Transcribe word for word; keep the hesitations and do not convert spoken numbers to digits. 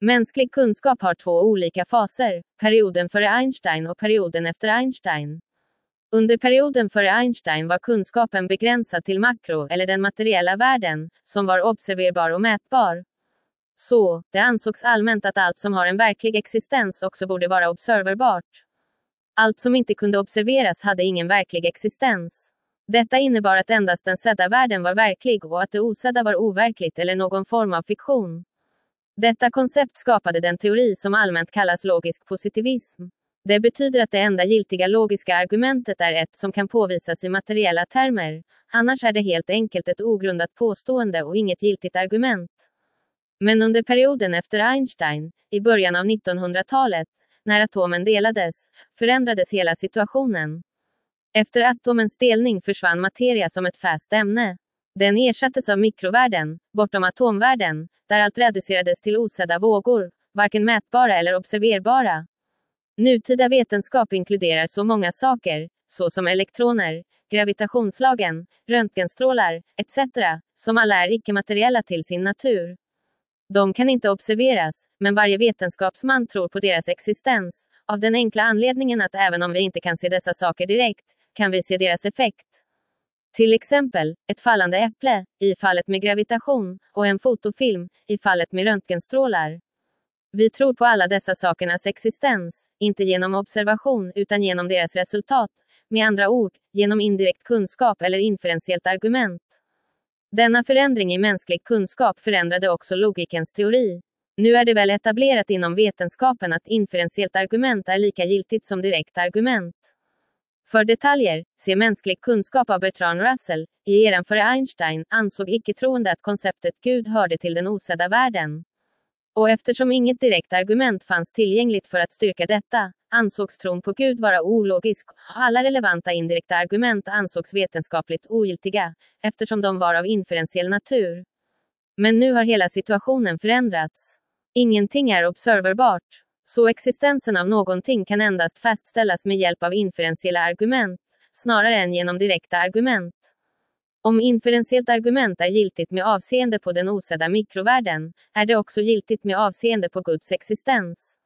Mänsklig kunskap har två olika faser, perioden före Einstein och perioden efter Einstein. Under perioden före Einstein var kunskapen begränsad till makro, eller den materiella världen, som var observerbar och mätbar. Så, det ansågs allmänt att allt som har en verklig existens också borde vara observerbart. Allt som inte kunde observeras hade ingen verklig existens. Detta innebar att endast den sedda världen var verklig och att det osedda var overkligt eller någon form av fiktion. Detta koncept skapade den teori som allmänt kallas logisk positivism. Det betyder att det enda giltiga logiska argumentet är ett som kan påvisas i materiella termer, annars är det helt enkelt ett ogrundat påstående och inget giltigt argument. Men under perioden efter Einstein, i början av nittonhundratalet, när atomen delades, förändrades hela situationen. Efter atomens delning försvann materia som ett fast ämne. Den ersattes av mikrovärlden, bortom atomvärlden, där allt reducerades till osedda vågor, varken mätbara eller observerbara. Nutida vetenskap inkluderar så många saker, såsom elektroner, gravitationslagen, röntgenstrålar, et cetera, som alla är icke-materiella till sin natur. De kan inte observeras, men varje vetenskapsman tror på deras existens, av den enkla anledningen att även om vi inte kan se dessa saker direkt, kan vi se deras effekt. Till exempel, ett fallande äpple, i fallet med gravitation, och en fotofilm, i fallet med röntgenstrålar. Vi tror på alla dessa sakernas existens, inte genom observation utan genom deras resultat, med andra ord, genom indirekt kunskap eller inferentiellt argument. Denna förändring i mänsklig kunskap förändrade också logikens teori. Nu är det väl etablerat inom vetenskapen att inferentiellt argument är lika giltigt som direkt argument. För detaljer, se mänsklig kunskap av Bertrand Russell. I eran före Einstein ansåg icke-troende att konceptet Gud hörde till den osedda världen. Och eftersom inget direkt argument fanns tillgängligt för att styrka detta, ansågs tron på Gud vara ologisk, och alla relevanta indirekta argument ansågs vetenskapligt ogiltiga, eftersom de var av inferentiell natur. Men nu har hela situationen förändrats. Ingenting är observerbart. Så existensen av någonting kan endast fastställas med hjälp av inferentiella argument, snarare än genom direkta argument. Om inferentiellt argument är giltigt med avseende på den osedda mikrovärlden, är det också giltigt med avseende på Guds existens.